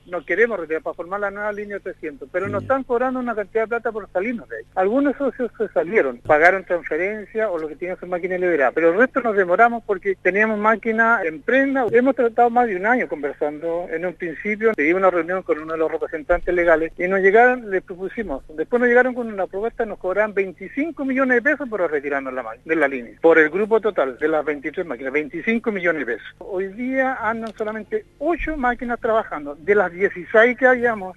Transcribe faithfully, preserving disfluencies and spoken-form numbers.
no queremos retirar para formar la nueva línea trescientos, pero nos están cobrando una cantidad de plata por salirnos de ahí. Algunos socios se salieron, pagaron transferencia o lo que tienen su máquina liberada, pero el resto nos demoramos porque teníamos máquina en prenda. Hemos tratado más de un año conversando. En un principio pedimos una reunión con uno de los representantes legales y nos llegaron, les propusimos, después nos llegaron con una propuesta, nos cobraban veinticinco millones de pesos por retirarnos la máquina de la línea, por el grupo total de las veintitrés máquinas, veinticinco millones de pesos. Hoy día andan solamente ocho máquinas trabajando, de las dieciséis que habíamos,